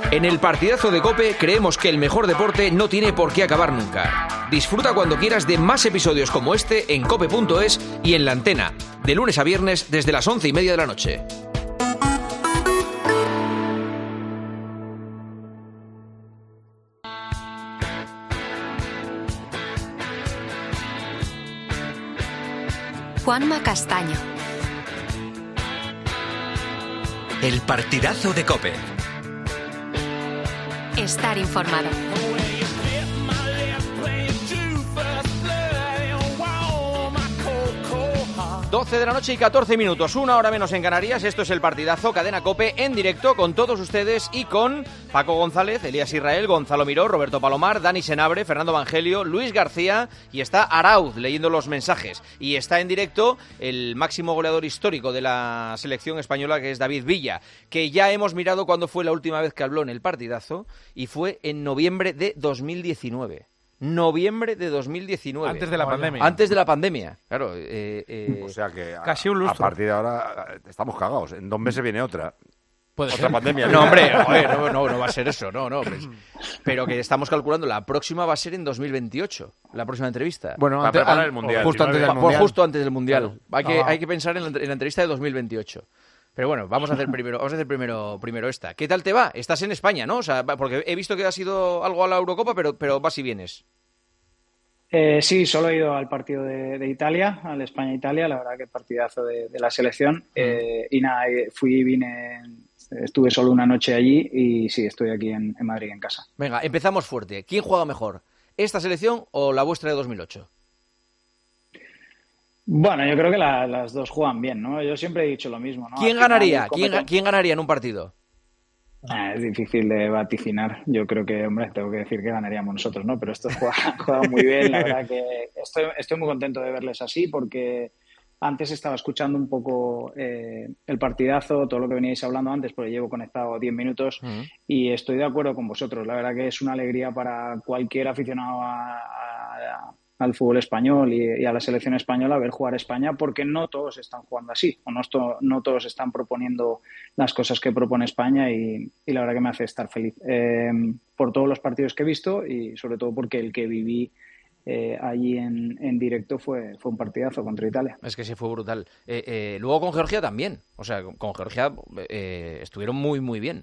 En el partidazo de COPE creemos que el mejor deporte no tiene por qué acabar nunca. Disfruta cuando quieras de más episodios como este en cope.es y en la antena, de lunes a viernes desde las 11:30 de la noche. Juanma Castaño. El partidazo de COPE. Estar informado. 12 de la noche y 14 minutos, una hora menos en Canarias. Esto es el partidazo, cadena COPE, en directo con todos ustedes y con Paco González, Elías Israel, Gonzalo Miró, Roberto Palomar, Dani Senabre, Fernando Evangelio, Luis García, y está Arauz leyendo los mensajes. Y está en directo el máximo goleador histórico de la selección española, que es David Villa, que ya hemos mirado cuándo fue la última vez que habló en el partidazo, y fue en noviembre de 2019. Noviembre de 2019. Antes de la pandemia. Antes de la pandemia, claro. O sea que casi un lustro. A partir de ahora estamos cagados. En 2 meses viene otra. Puede Otra ser. pandemia. No, hombre, no va a ser eso, no. Pero que estamos calculando, la próxima va a ser en 2028, la próxima entrevista. Bueno, Para preparar el Mundial. justo antes del Pues Mundial. justo antes del Mundial. Claro. Hay que pensar en la entrevista de 2028. Pero bueno, vamos a hacer primero esta. ¿Qué tal te va? Estás en España, ¿no? O sea, porque he visto que has ido algo a la Eurocopa, pero vas y vienes. Sí, solo he ido al partido de Italia, al España-Italia, la verdad que partidazo de la selección. Y nada, estuve solo una noche allí y sí, estoy aquí en Madrid, en casa. Venga, empezamos fuerte. ¿Quién juega mejor? ¿Esta selección o la vuestra de 2008? Bueno, yo creo que las dos juegan bien, ¿no? Yo siempre he dicho lo mismo, ¿no? ¿Quién Al final, ganaría? ¿Quién ganaría en un partido? Es difícil de vaticinar. Yo creo que, hombre, tengo que decir que ganaríamos nosotros, ¿no? Pero estos juegan muy bien. La verdad que estoy muy contento de verles así porque antes estaba escuchando un poco el partidazo, todo lo que veníais hablando antes, porque llevo conectado 10 minutos y estoy de acuerdo con vosotros. La verdad que es una alegría para cualquier aficionado al fútbol español y a la selección española ver jugar a España, porque no todos están jugando así, o no todos están proponiendo las cosas que propone España y la verdad que me hace estar feliz por todos los partidos que he visto y sobre todo porque el que viví allí en directo fue un partidazo contra Italia. Es que sí, fue brutal. Luego con Georgia también. O sea, con Georgia estuvieron muy, muy bien.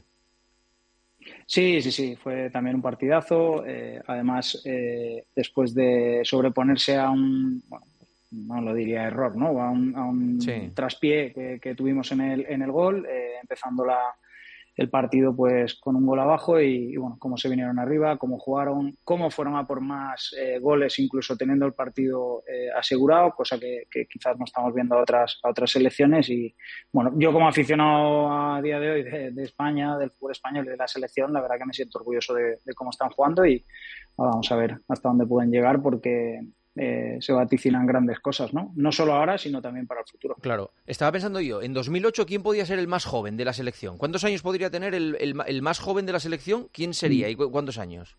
Sí, fue también un partidazo. Además, después de sobreponerse a bueno, no lo diría error, ¿no? A un traspié que tuvimos en el gol, empezando el partido pues con un gol abajo y bueno, cómo se vinieron arriba, cómo jugaron, cómo fueron a por más goles, incluso teniendo el partido asegurado, cosa que quizás no estamos viendo a otras selecciones. Y bueno, yo como aficionado a día de hoy de España, del fútbol español y de la selección, la verdad que me siento orgulloso de cómo están jugando y vamos a ver hasta dónde pueden llegar porque se vaticinan grandes cosas, ¿no? No solo ahora, sino también para el futuro. Claro. Estaba pensando yo, en 2008, ¿quién podía ser el más joven de la selección? ¿Cuántos años podría tener el más joven de la selección? ¿Quién sería y cuántos años?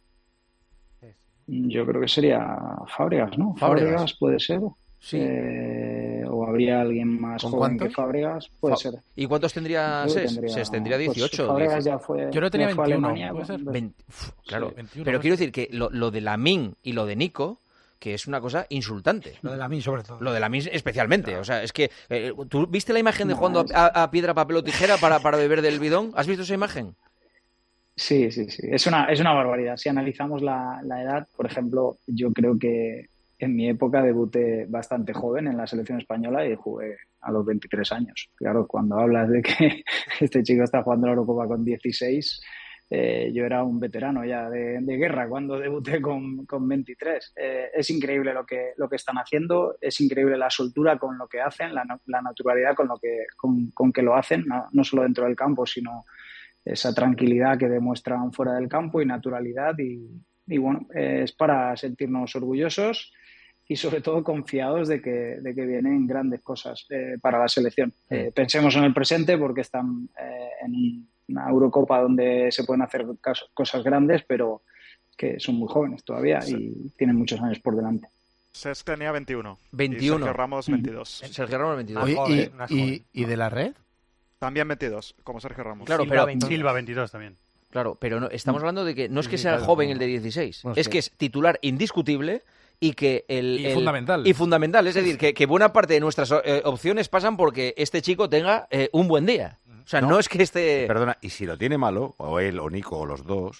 Yo creo que sería Fábregas, ¿no? Fábregas puede ser. Sí. O habría alguien más joven que Fábregas, puede ser. ¿Y cuántos tendría Ses? Tendría 18. Pues Fábregas ya fue. Yo creo que tenía 21. Alemania, ¿Puede ser? 20, claro. Sí, 21, pero quiero decir que lo de Lamine y lo de Nico, que es una cosa insultante. Lo de Lamine, sobre todo. Lo de Lamine especialmente. Claro. O sea, es que... ¿tú viste la imagen de jugando a piedra, papel o tijera para beber del bidón? ¿Has visto esa imagen? Sí. Es una barbaridad. Si analizamos la edad, por ejemplo, yo creo que en mi época debuté bastante joven en la selección española y jugué a los 23 años. Claro, cuando hablas de que este chico está jugando la Eurocopa con 16... yo era un veterano ya de guerra cuando debuté con 23. Es increíble lo que están haciendo, es increíble la soltura con lo que hacen, la naturalidad con que lo hacen, no solo dentro del campo, sino esa tranquilidad que demuestran fuera del campo y naturalidad. Y bueno, es para sentirnos orgullosos y sobre todo confiados de que vienen grandes cosas para la selección. Pensemos en el presente porque están en una Eurocopa donde se pueden hacer cosas grandes, pero que son muy jóvenes todavía y tienen muchos años por delante. Ses tenía 21. 21. Y Sergio Ramos 22. Sergio Ramos 22. Oye, ¿Y de la red? También 22, como Sergio Ramos. Claro, Silva, pero Silva 22 también. Claro, pero no, estamos hablando de que no es que Sí, sea claro, joven no. el de 16, Bueno, es sí. que es titular indiscutible y que fundamental. Y fundamental, es decir, que buena parte de nuestras opciones pasan porque este chico tenga un buen día. O sea, no es que esté... Perdona, y si lo tiene malo, o él, o Nico, o los dos,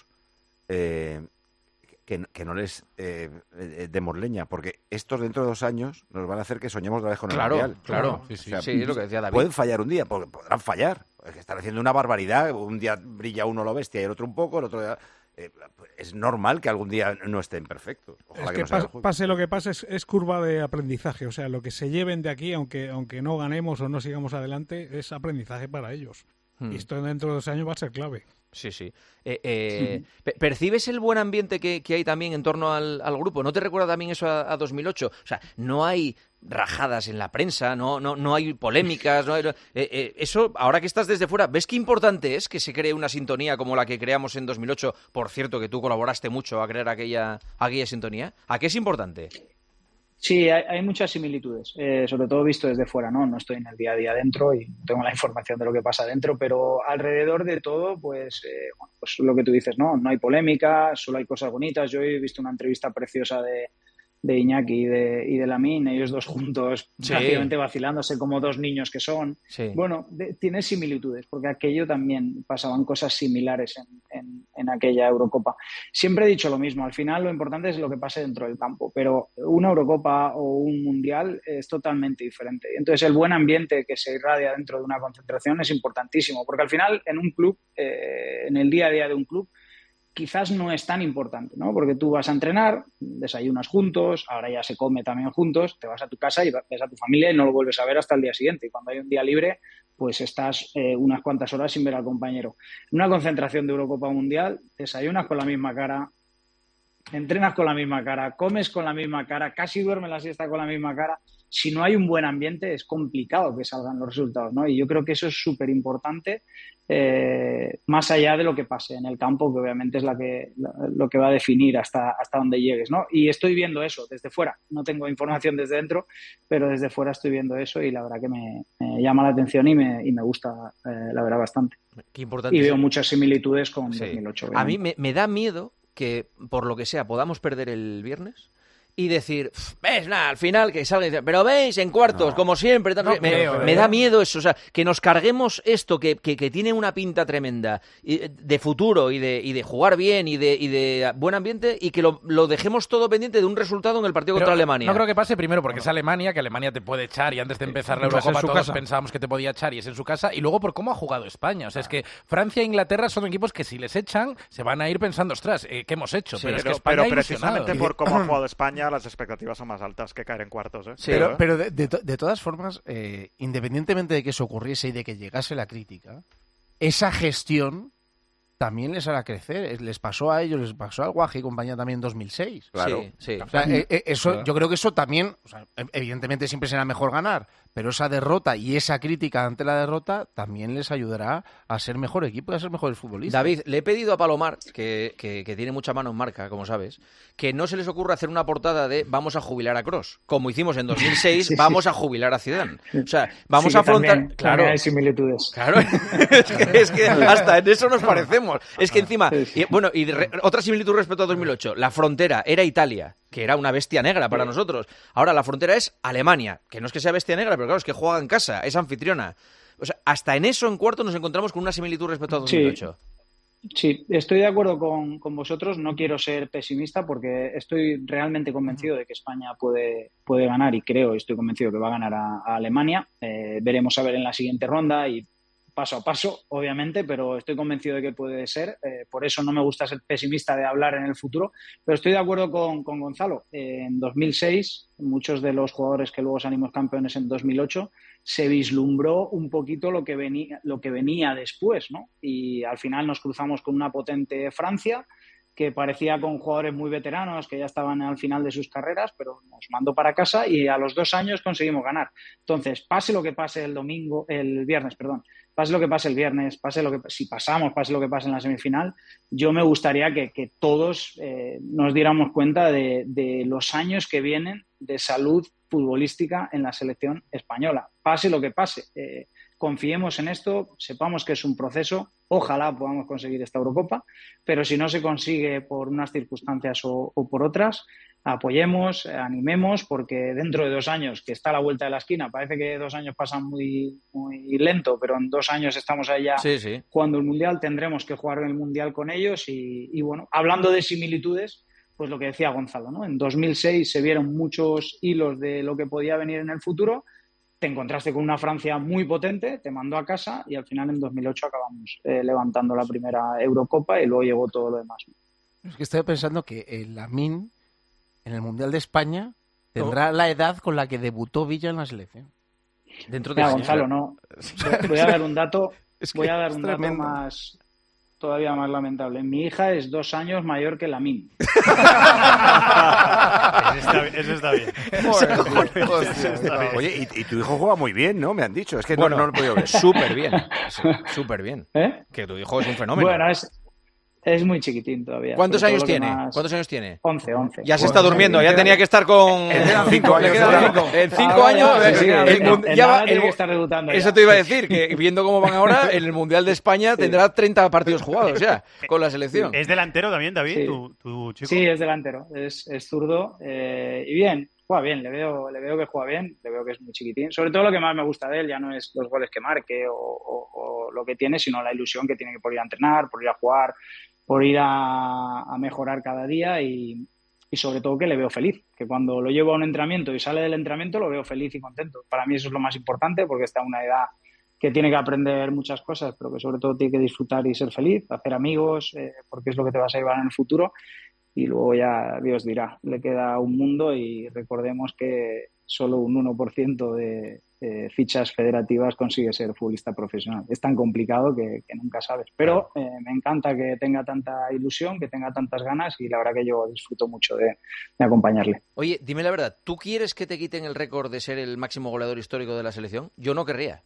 que no les demos leña, porque estos dentro de 2 años nos van a hacer que soñemos otra vez con el Mundial. Claro, Sí, sí. O sea, sí, es lo que decía David. pueden fallar un día, porque podrán fallar. Es que están haciendo una barbaridad. Un día brilla uno lo bestia y el otro un poco, el otro día... es normal que algún día no estén perfectos. Ojalá Es que no sea el juego. pase lo que pase, es curva de aprendizaje. O sea, lo que se lleven de aquí, aunque no ganemos o no sigamos adelante, es aprendizaje para ellos. Y esto dentro de 2 años va a ser clave. Sí, sí. ¿Percibes el buen ambiente que hay también en torno al grupo? ¿No te recuerda también eso a 2008? O sea, no hay rajadas en la prensa, no hay polémicas. Eso, ahora que estás desde fuera, ¿ves qué importante es que se cree una sintonía como la que creamos en 2008? Por cierto, que tú colaboraste mucho a crear aquella sintonía. ¿A qué es importante? Sí, hay muchas similitudes, sobre todo visto desde fuera, ¿no? No estoy en el día a día dentro y no tengo la información de lo que pasa dentro, pero alrededor de todo, pues lo que tú dices, ¿no? No hay polémica, solo hay cosas bonitas. Yo he visto una entrevista preciosa de Iñaki y de Lamine, ellos dos juntos, Sí. prácticamente vacilándose como 2 niños que son. Sí. Bueno, tiene similitudes, porque aquello también pasaban cosas similares en aquella Eurocopa. Siempre he dicho lo mismo, al final lo importante es lo que pase dentro del campo, pero una Eurocopa o un Mundial es totalmente diferente. Entonces el buen ambiente que se irradia dentro de una concentración es importantísimo, porque al final en un club, en el día a día de un club, quizás no es tan importante, ¿no? Porque tú vas a entrenar, desayunas juntos, ahora ya se come también juntos, te vas a tu casa y ves a tu familia y no lo vuelves a ver hasta el día siguiente. Y cuando hay un día libre, pues estás unas cuantas horas sin ver al compañero. En una concentración de Eurocopa Mundial, desayunas con la misma cara, entrenas con la misma cara, comes con la misma cara, casi duermes la siesta con la misma cara. Si no hay un buen ambiente, es complicado que salgan los resultados, ¿no? Y yo creo que eso es súper importante, más allá de lo que pase en el campo, que obviamente es lo que va a definir hasta dónde llegues, ¿no? Y estoy viendo eso desde fuera. No tengo información desde dentro, pero desde fuera estoy viendo eso y la verdad que me llama la atención y me gusta, la verdad, bastante. Qué importante. Y veo muchas similitudes con Sí. 2008. A mí obviamente. me da miedo que, por lo que sea, podamos perder el viernes y decir, ves, nada, al final que salga y dice, pero veis, en cuartos, como siempre. Tal, No me creo, da miedo eso, o sea, que nos carguemos esto que tiene una pinta tremenda de futuro y de jugar bien y de buen ambiente y que lo dejemos todo pendiente de un resultado en el partido contra Alemania. No creo que pase primero porque es Alemania, que Alemania te puede echar y antes de empezar la Además, Eurocopa en su todos casa. pensábamos que te podía echar y es en su casa, y luego por cómo ha jugado España. O sea, es que Francia e Inglaterra son equipos que si les echan se van a ir pensando, ostras, ¿qué hemos hecho? Sí, pero es que Pero, España ha precisamente ilusionado. por cómo ha jugado España, las expectativas son más altas que caer en cuartos, ¿eh? Sí. Pero de todas formas, independientemente de que eso ocurriese y de que llegase la crítica, esa gestión también les hará crecer. Les pasó a ellos, les pasó al Guaje y compañía también en 2006. Claro. Sí. O sea, eso, yo creo que eso también, o sea, evidentemente siempre será mejor ganar, pero esa derrota y esa crítica ante la derrota también les ayudará a ser mejor equipo y a ser mejores futbolistas. David, le he pedido a Palomar, que tiene mucha mano en marca, como sabes, que no se les ocurra hacer una portada de vamos a jubilar a Kroos, como hicimos en 2006, Sí, sí. vamos a jubilar a Zidane. O sea, vamos Sí, a que afrontar... también hay similitudes. Claro, es que hasta en eso nos parecemos. Es que encima, otra similitud respecto a 2008, la frontera era Italia, que era una bestia negra para nosotros. Ahora la frontera es Alemania, que no es que sea bestia negra, pero claro, es que juega en casa, es anfitriona. O sea, hasta en eso en cuarto nos encontramos con una similitud respecto a 2008. Sí, estoy de acuerdo con vosotros. No quiero ser pesimista porque estoy realmente convencido de que España puede ganar y estoy convencido que va a ganar a Alemania. Veremos a ver en la siguiente ronda y paso a paso, obviamente, pero estoy convencido de que puede ser. Por eso no me gusta ser pesimista de hablar en el futuro, pero estoy de acuerdo con Gonzalo. En 2006, muchos de los jugadores que luego salimos campeones en 2008, se vislumbró un poquito lo que venía después, ¿no? Y al final nos cruzamos con una potente Francia que parecía con jugadores muy veteranos que ya estaban al final de sus carreras, pero nos mandó para casa y a los 2 años conseguimos ganar. Entonces, pase lo que pase el viernes, pase lo que pase el viernes, pase lo que pase en la semifinal, yo me gustaría que todos nos diéramos cuenta de los años que vienen de salud futbolística en la selección española. Pase lo que pase. confiemos en esto, sepamos que es un proceso, ojalá podamos conseguir esta Eurocopa, pero si no se consigue por unas circunstancias o por otras, apoyemos, animemos, porque dentro de 2 años, que está a la vuelta de la esquina, parece que 2 años pasan muy, muy lento, pero en 2 años estamos allá jugando el Mundial, tendremos que jugar el Mundial con ellos y bueno, hablando de similitudes, pues lo que decía Gonzalo, ¿no? En 2006 se vieron muchos hilos de lo que podía venir en el futuro, te encontraste con una Francia muy potente, te mandó a casa y al final en 2008 acabamos levantando la primera Eurocopa y luego llegó todo lo demás. Es que estoy pensando que Lamine en el Mundial de España tendrá la edad con la que debutó Villa en la selección. Dentro de Gonzalo, no. Voy a dar un dato, dato más... todavía más lamentable. Mi hija es 2 años mayor que Lamine. Eso está bien. Oye, y tu hijo juega muy bien, ¿no? Me han dicho. Es que bueno, no lo he podido ver. Súper bien. Súper bien. Que tu hijo es un fenómeno. Bueno, es muy chiquitín todavía. ¿Cuántos años tiene? ¿Cuántos años tiene? 11. Ya se está durmiendo, ya tenía que estar con... En 5 años. En 5 años... Eso te iba a decir, que viendo cómo van ahora, en el Mundial de España tendrá 30 partidos jugados ya, con la selección. ¿Es delantero también, David, sí. tu chico? Sí, es delantero, es zurdo y bien. Juega bien, le veo que juega bien, le veo que es muy chiquitín. Sobre todo lo que más me gusta de él ya no es los goles que marque o lo que tiene, sino la ilusión que tiene por ir a entrenar, por ir a jugar, por ir a mejorar cada día y sobre todo que le veo feliz, que cuando lo llevo a un entrenamiento y sale del entrenamiento lo veo feliz y contento. Para mí eso es lo más importante porque está en una edad que tiene que aprender muchas cosas, pero que sobre todo tiene que disfrutar y ser feliz, hacer amigos, porque es lo que te vas a llevar en el futuro. Y luego ya Dios dirá, le queda un mundo y recordemos que solo un 1% de fichas federativas consigue ser futbolista profesional. Es tan complicado que nunca sabes. Pero me encanta que tenga tanta ilusión, que tenga tantas ganas y la verdad que yo disfruto mucho de acompañarle. Oye, dime la verdad, ¿tú quieres que te quiten el récord de ser el máximo goleador histórico de la selección? Yo no querría.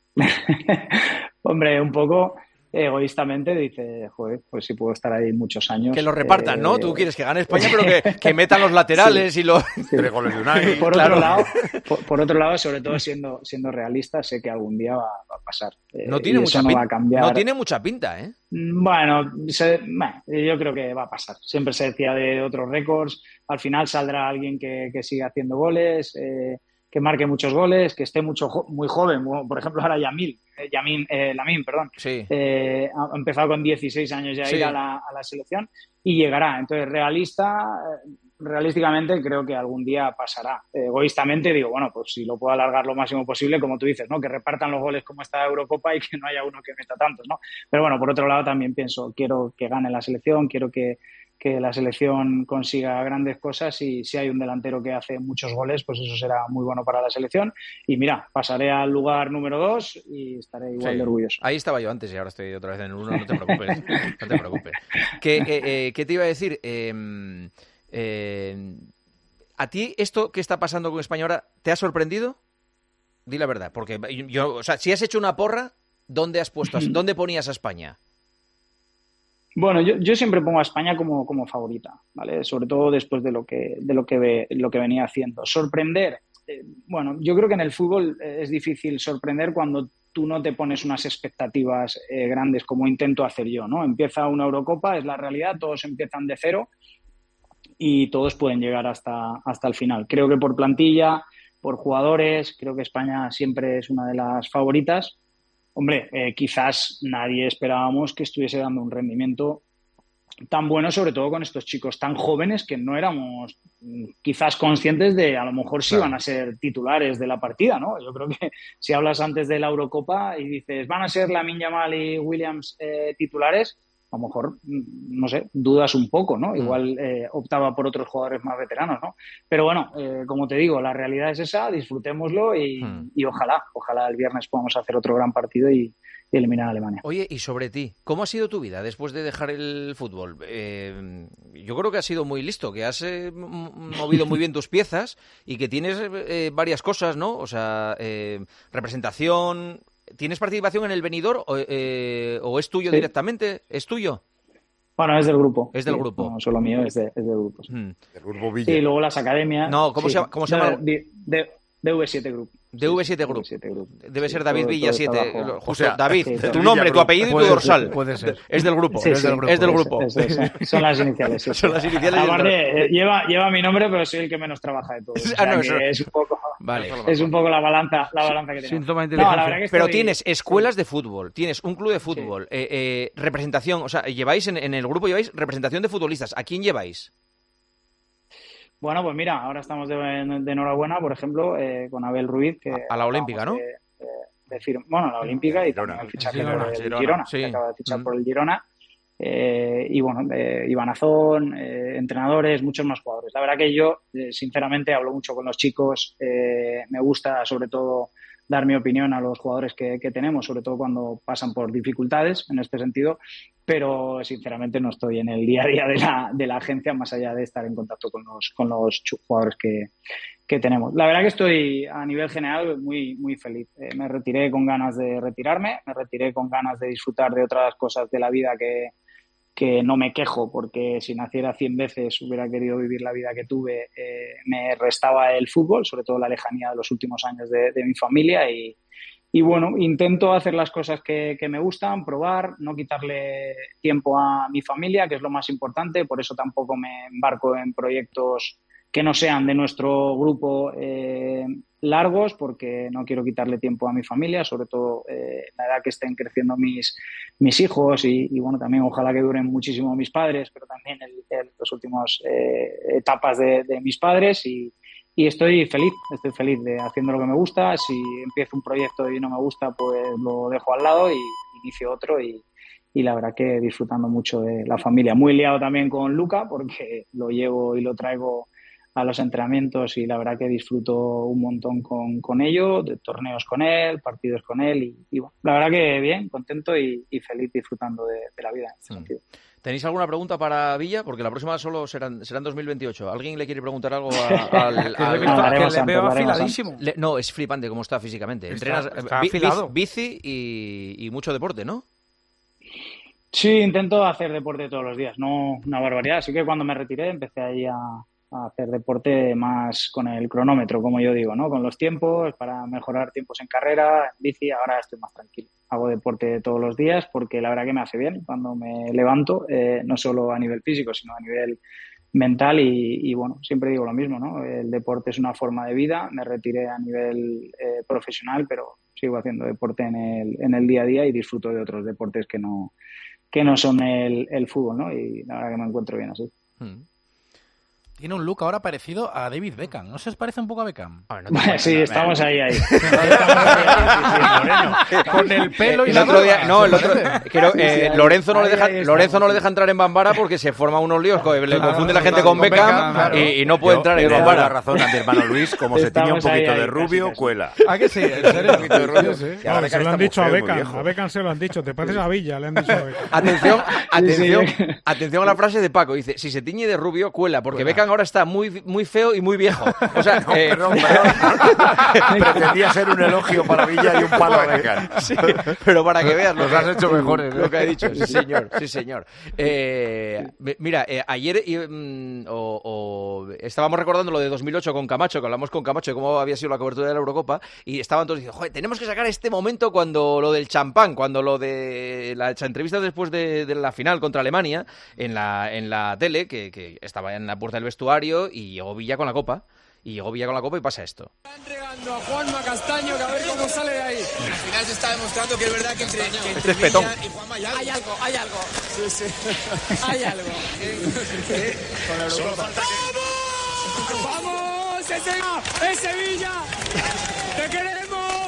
Hombre, un poco... egoístamente dice, joder, pues si puedo estar ahí muchos años. Que lo repartan, ¿no? Tú quieres que gane España, pero que metan los laterales y los... 3 goles de un año. Por otro lado, sobre todo siendo realista, sé que algún día va a pasar. No tiene mucha pinta. Va a cambiar. No tiene mucha pinta, ¿eh? Bueno, yo creo que va a pasar. Siempre se decía de otros récords. Al final saldrá alguien que siga haciendo goles, que marque muchos goles, que esté muy joven. Por ejemplo, ahora Lamine, perdón. Sí. Ha empezado con 16 años ya a ir a la selección y llegará. Entonces, realísticamente creo que algún día pasará. Egoístamente digo, bueno, pues si lo puedo alargar lo máximo posible, como tú dices, ¿no? Que repartan los goles como esta Eurocopa y que no haya uno que meta tantos, ¿no? Pero bueno, por otro lado también pienso, quiero que gane la selección, quiero que la selección consiga grandes cosas y si hay un delantero que hace muchos goles, pues eso será muy bueno para la selección. Y mira, pasaré al lugar número 2 y estaré igual de orgulloso. Ahí estaba yo antes y ahora estoy otra vez en el 1, no te preocupes. No te preocupes. ¿Qué te iba a decir? ¿A ti esto que está pasando con España ahora te ha sorprendido? Di la verdad, porque yo, o sea, si has hecho una porra, ¿dónde has puesto? ¿Dónde ponías a España? Bueno, yo siempre pongo a España como favorita, ¿vale? Sobre todo después de lo que venía haciendo. Sorprender, bueno, yo creo que en el fútbol es difícil sorprender cuando tú no te pones unas expectativas grandes como intento hacer yo, ¿no? Empieza una Eurocopa, es la realidad, todos empiezan de cero y todos pueden llegar hasta el final. Creo que por plantilla, por jugadores, creo que España siempre es una de las favoritas. Hombre, quizás nadie esperábamos que estuviese dando un rendimiento tan bueno, sobre todo con estos chicos tan jóvenes que no éramos quizás conscientes de a lo mejor si iban a ser titulares de la partida, ¿no? Yo creo que si hablas antes de la Eurocopa y dices van a ser Lamine Yamal y Williams titulares, a lo mejor, no sé, dudas un poco, ¿no? Igual optaba por otros jugadores más veteranos, ¿no? Pero bueno, como te digo, la realidad es esa, disfrutémoslo y ojalá el viernes podamos hacer otro gran partido y eliminar a Alemania. Oye, y sobre ti, ¿cómo ha sido tu vida después de dejar el fútbol? Yo creo que has sido muy listo, que has movido muy bien tus piezas y que tienes varias cosas, ¿no? O sea, representación... ¿Tienes participación en el Benidorm o es tuyo directamente? ¿Es tuyo? Bueno, es del grupo. Es del grupo. No solo mío, es del grupo. Sí. Del grupo Villa. Y luego las academias. No, ¿cómo se llama? De V7 Group. De V7 Group. V7 Group. Debe ser Sí, David todo Villa está 7. bajo. Justo, O sea, David, sí, tu Villa nombre, tu Group. apellido y tu Puede dorsal. ser, puede ser. Es del grupo. Sí, es sí, del grupo. Son las iniciales. Sí, Son las iniciales y el Aparte, lleva mi nombre, pero soy el que menos trabaja de todos. O sea, no, que eso- es un poco... Vale. Es un poco la balanza que tenemos. Síntoma de No, la inteligencia. verdad que Pero estoy- tienes escuelas de fútbol, tienes un club de fútbol, representación, o sea, lleváis en el grupo lleváis representación de futbolistas. ¿A quién lleváis? Bueno, pues mira, ahora estamos de enhorabuena, por ejemplo, con Abel Ruiz, que A la Olímpica, acabamos ¿no? Bueno, a la Olímpica y Girona. también el fichaje Girona, por el Girona, Girona, sí. que acaba de fichar Mm. por el Girona. Y bueno, Iván Azón, entrenadores, muchos más jugadores. La verdad que yo, sinceramente, hablo mucho con los chicos. Me gusta, sobre todo, dar mi opinión a los jugadores que tenemos, sobre todo cuando pasan por dificultades en este sentido. Pero, sinceramente, no estoy en el día a día de la agencia, más allá de estar en contacto con los jugadores que tenemos. La verdad que estoy, a nivel general, muy, muy feliz. Me retiré con ganas de retirarme, me retiré con ganas de disfrutar de otras cosas de la vida que no me quejo, porque si naciera 100 veces hubiera querido vivir la vida que tuve. Me restaba el fútbol, sobre todo la lejanía de los últimos años de mi familia y bueno, intento hacer las cosas que me gustan, probar, no quitarle tiempo a mi familia, que es lo más importante. Por eso tampoco me embarco en proyectos que no sean de nuestro grupo largos, porque no quiero quitarle tiempo a mi familia, sobre todo la edad que estén creciendo mis hijos y bueno, también ojalá que duren muchísimo mis padres, pero también las últimas etapas de mis padres y estoy feliz de haciendo lo que me gusta. Si empiezo un proyecto y no me gusta, pues lo dejo al lado y inicio otro y la verdad que disfrutando mucho de la familia. Muy liado también con Luca, porque lo llevo y lo traigo a los entrenamientos y la verdad que disfruto un montón con ello, de torneos con él, partidos con él y bueno, la verdad que bien, contento y feliz disfrutando de la vida en este sentido. ¿Tenéis alguna pregunta para Villa? Porque la próxima solo serán 2028. ¿Alguien le quiere preguntar algo al Que le veo afiladísimo. No, es flipante cómo está físicamente. Entrenas Está afilado. bici y mucho deporte, ¿no? Sí, intento hacer deporte todos los días, no una barbaridad. Así que cuando me retiré empecé ahí a hacer deporte más con el cronómetro, como yo digo, ¿no? Con los tiempos, para mejorar tiempos en carrera, en bici. Ahora estoy más tranquilo. Hago deporte todos los días porque la verdad que me hace bien cuando me levanto, no solo a nivel físico, sino a nivel mental y bueno, siempre digo lo mismo, ¿no? El deporte es una forma de vida. Me retiré a nivel profesional, pero sigo haciendo deporte en el día a día y disfruto de otros deportes que no son el fútbol, ¿no? Y la verdad que me encuentro bien así. Tiene un look ahora parecido a David Beckham. ¿No se os parece un poco a Beckham? Sí, estamos ahí. Con el pelo y el la otro día, barba. no, el otro, creo, Sí, Lorenzo no le deja, ahí está. Lorenzo no le deja entrar en Bambara porque se forma unos líos, le Claro, confunde la gente claro, con Beckham, claro. y no puede entrar en Le doy la Bambara. razón a mi hermano Luis, como se tiña un Estamos ahí, poquito de ahí, rubio, casi. cuela. ¿Ah, que sí? ¿En serio? Un poquito de rubio. Sí, sí. Y ahora No, Beckham se lo está han dicho a muy Beckham. viejo. A Beckham se lo han dicho. Te pareces a Villa, le han dicho a Beckham. Atención a la frase de Paco. Dice, si se tiñe de rubio, cuela, porque Beckham ahora está muy feo y muy viejo. O sea, Perdón. Pretendía ser un elogio para Villa y un palo a Beckham. sí, pero para que veas Los has hecho mejores, lo que ha dicho. Sí, señor. Sí, señor. Mira, ayer estábamos recordando lo de 2008 con Camacho, que hablamos con Camacho de cómo había sido la cobertura de la Eurocopa, y estaban todos diciendo, joder, tenemos que sacar este momento cuando lo del champán, cuando lo de la entrevista después de la final contra Alemania en la tele, que estaba en la puerta del vestuario y llegó Villa con la copa. Y pasa esto. Está entregando a Juanma Castaño, que a ver cómo sale de ahí. Al final se está demostrando que es verdad que entre Este es petón. Villa y Juanma hay algo. Sí, sí. Hay algo. Con la Eurocopa. ¡Vamos! ¡Ese Villa! ¡Te queremos!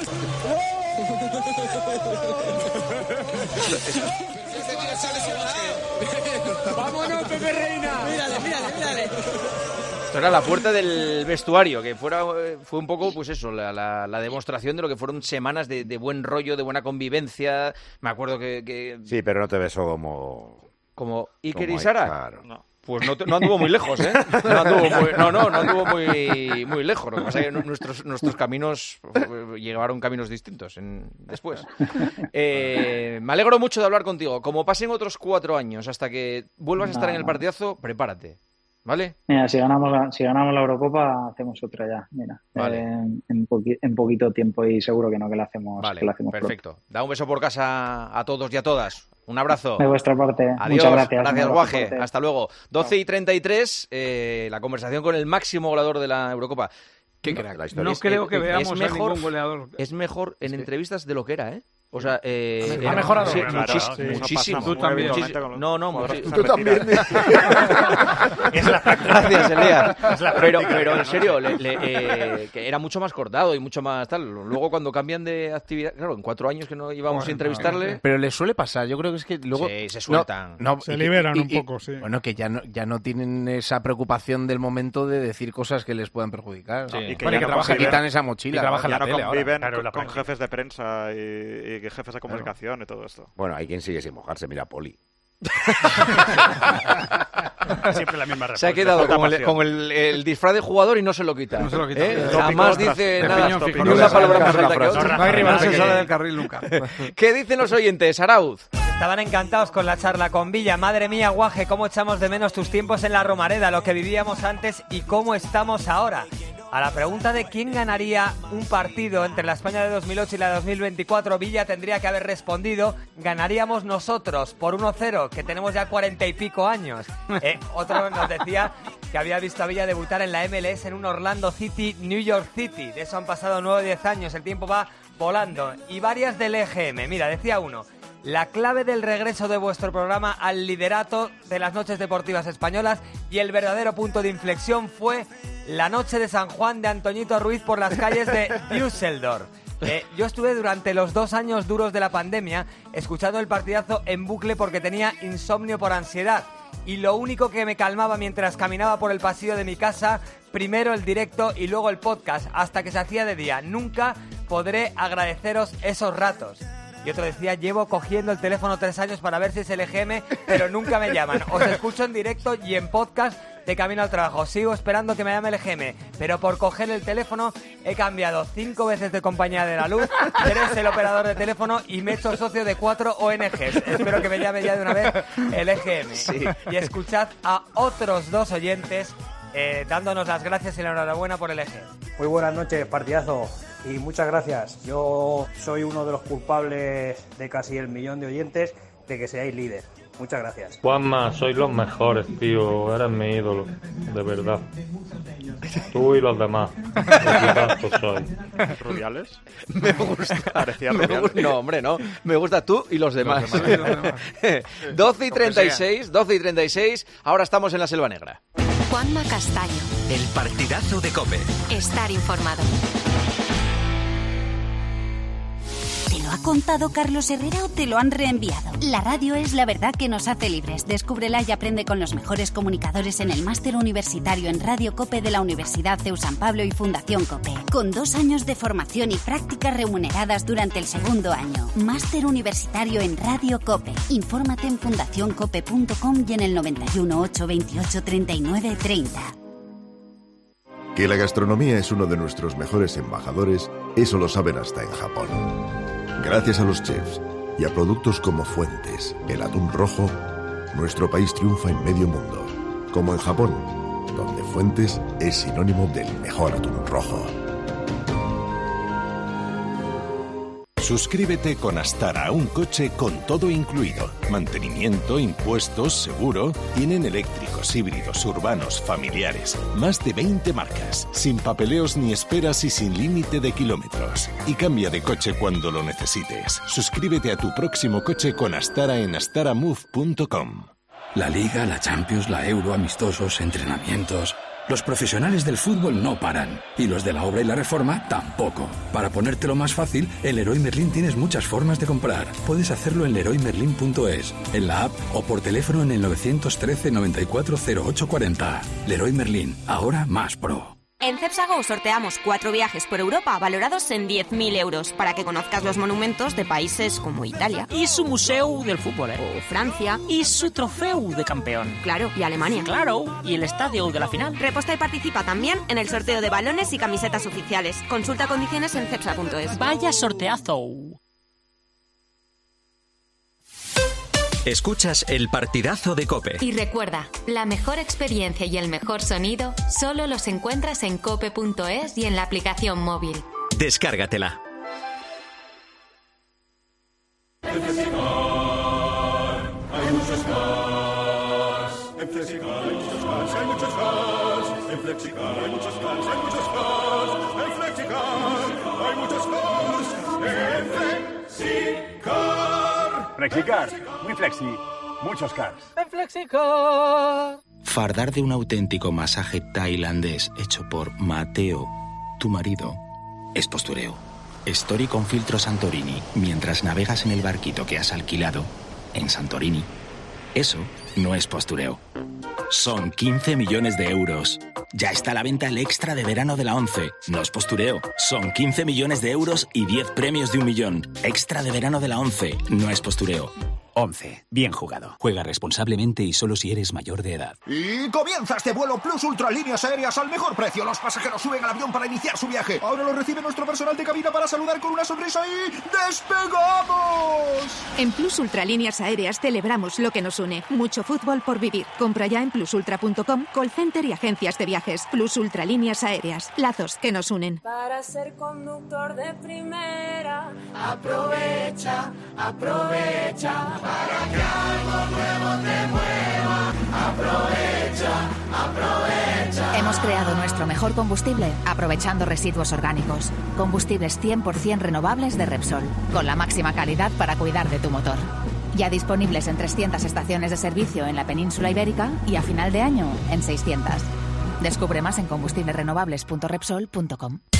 ¡Vámonos, Pepe Reina! Mírale. Esto era la puerta del vestuario, que fue un poco, pues eso, la demostración de lo que fueron semanas de buen rollo, de buena convivencia. Me acuerdo que Sí, pero no te besó como Iker y como Sara. Claro. No. Pues no anduvo muy lejos, ¿eh? No anduvo muy lejos. Lo que pasa es que nuestros caminos llevaron caminos distintos después. Me alegro mucho de hablar contigo. Como pasen otros 4 años hasta que vuelvas a estar en el partidazo, prepárate. ¿vale? Mira, si ganamos la Eurocopa, hacemos otra ya. Mira, Vale. en poquito tiempo y seguro que no, que la hacemos. Vale, que la hacemos perfecto. Da un beso por casa a todos y a todas. Un abrazo. De vuestra parte. Adiós, Muchas gracias. Un gracias abrazo Guaje. fuerte. Hasta luego. 12:33, la conversación con el máximo goleador de la Eurocopa. Qué crack la historia. No creo que veamos a mejor, ningún goleador. Es mejor en entrevistas de lo que era, ¿eh? O sea, ha mejorado. Sí, Claro, muchísimo. eso pasa Tú también. habitualmente con los No, jugadores muchísimo. que se retiran. Es la práctica. Gracias, Elías. Es la Pero práctica. en serio, que era mucho más cortado y mucho más tal. Luego cuando cambian de actividad, claro, en 4 años que no íbamos a entrevistarle. Pero les suele pasar, yo creo que es que luego... Sí, se sueltan. Se y que- liberan y- un y- poco, sí. Bueno, que ya no tienen esa preocupación del momento de decir cosas que les puedan perjudicar. Sí. Y que Bueno, ya que no trabaja- conviven- quitan esa mochila. y trabaja en ya la no tele ahora. conviven Claro, la con práctica. jefes de prensa y jefes de comunicación y todo esto. Bueno, hay quien sigue sin mojarse, mira, Poli. Siempre la misma respuesta. Se ha quedado falta con, pasión. el disfraz de jugador y no se lo quita. No se lo quita. Jamás Tópicos dice tras- nada, piñón fijo. ni una palabra más alta que frase. otra. No hay rival No se que- sale del carril nunca. ¿Qué dicen los oyentes, Arauz? Estaban encantados con la charla con Villa. Madre mía, Guaje, cómo echamos de menos tus tiempos en la Romareda, lo que vivíamos antes y cómo estamos ahora. A la pregunta de quién ganaría un partido entre la España de 2008 y la de 2024, Villa tendría que haber respondido: ganaríamos nosotros por 1-0, que tenemos ya 40 y pico años. Otro nos decía que había visto a Villa debutar en la MLS en un Orlando City, New York City. De eso han pasado 9 o 10 años, el tiempo va volando. Y varias del EGM. Mira, decía uno: la clave del regreso de vuestro programa al liderato de las noches deportivas españolas y el verdadero punto de inflexión fue la noche de San Juan de Antoñito Ruiz por las calles de Düsseldorf. Yo estuve durante los 2 años duros de la pandemia escuchando el partidazo en bucle porque tenía insomnio por ansiedad. Y lo único que me calmaba mientras caminaba por el pasillo de mi casa, primero el directo y luego el podcast, hasta que se hacía de día. Nunca podré agradeceros esos ratos. Y otro decía: llevo cogiendo el teléfono 3 años para ver si es el EGM, pero nunca me llaman. Os escucho en directo y en podcast de camino al trabajo. Sigo esperando que me llame el EGM, pero por coger el teléfono he cambiado 5 veces de compañía de la luz, 3 el operador de teléfono y me he hecho socio de 4 ONGs. Espero que me llame ya de una vez el EGM. Sí. Y escuchad a otros 2 oyentes dándonos las gracias y la enhorabuena por el EGM. Muy buenas noches, partidazo, y muchas gracias. Yo soy uno de los culpables de casi el millón de oyentes de que seáis líder. Muchas gracias. Juanma, sois los mejores, tío. Eres mi ídolo, de verdad. Tú y los demás. Qué sois. ¿Rubiales? Me gusta. Parecía Me Rubiales. gusta. No, hombre, no. Me gusta tú y los demás. Los demás. 12:36. Ahora estamos en la Selva Negra. Juanma Castaño. El partidazo de COPE. Estar informado. ¿Te lo ha contado Carlos Herrera o te lo han reenviado? La radio es la verdad que nos hace libres. Descúbrela y aprende con los mejores comunicadores en el máster universitario en Radio COPE de la Universidad CEU San Pablo y Fundación COPE. Con 2 años de formación y prácticas remuneradas durante el 2º año. Máster universitario en Radio COPE. Infórmate en fundacioncope.com y en el 91 828 39 30. Que la gastronomía es uno de nuestros mejores embajadores, eso lo saben hasta en Japón. Gracias a los chefs y a productos como Fuentes, el atún rojo, nuestro país triunfa en medio mundo, como en Japón, donde Fuentes es sinónimo del mejor atún rojo. Suscríbete con Astara a un coche con todo incluido. Mantenimiento, impuestos, seguro. Tienen eléctricos, híbridos, urbanos, familiares. Más de 20 marcas. Sin papeleos ni esperas y sin límite de kilómetros. Y cambia de coche cuando lo necesites. Suscríbete a tu próximo coche con Astara en astaramove.com. La Liga, la Champions, la Euro, amistosos, entrenamientos... Los profesionales del fútbol no paran, y los de la obra y la reforma tampoco. Para ponértelo más fácil, en Leroy Merlin tienes muchas formas de comprar. Puedes hacerlo en leroymerlin.es, en la app o por teléfono en el 913 94 08 40. Leroy Merlin, ahora más pro. En Cepsa Go sorteamos 4 viajes por Europa valorados en 10.000 euros para que conozcas los monumentos de países como Italia. Y su museo del fútbol, O Francia. Y su trofeo de campeón. Claro, y Alemania. Claro, y el estadio de la final. Reposta y participa también en el sorteo de balones y camisetas oficiales. Consulta condiciones en cepsa.es. Vaya sorteazo. Escuchas el partidazo de COPE. Y recuerda, la mejor experiencia y el mejor sonido solo los encuentras en cope.es y en la aplicación móvil. Descárgatela. En Flexicar hay muchos cars. En Flexicar hay muchos cars, hay muchos cars. En Flexicar hay muchos cars, hay muchos cars. En Flexicar hay muchos cars. En Flexicar. Flexicar, muy flexi, muchos cars. En Flexicar. Fardar de un auténtico masaje tailandés hecho por Mateo, tu marido, es postureo. Story con filtro Santorini mientras navegas en el barquito que has alquilado en Santorini. Eso no es postureo. Son 15 millones de euros. Ya está a la venta el extra de verano de la 11. No es postureo. Son 15 millones de euros y 10 premios de 1 millón. Extra de verano de la 11. No es postureo. 11. Bien jugado. Juega responsablemente y solo si eres mayor de edad. Y comienza este vuelo Plus Ultralíneas Aéreas al mejor precio. Los pasajeros suben al avión para iniciar su viaje. Ahora lo recibe nuestro personal de cabina para saludar con una sonrisa y ¡despegamos! En Plus Ultralíneas Aéreas celebramos lo que nos une. Mucho fútbol por vivir. Compra ya en plusultra.com, call center y agencias de viajes. Plus Ultralíneas Aéreas. Lazos que nos unen. Para ser conductor de primera, aprovecha, aprovecha. Para que algo nuevo te mueva, aprovecha, aprovecha. Hemos creado nuestro mejor combustible aprovechando residuos orgánicos. Combustibles 100% renovables de Repsol, con la máxima calidad para cuidar de tu motor. Ya disponibles en 300 estaciones de servicio en la península ibérica y a final de año en 600. Descubre más en combustiblesrenovables.repsol.com.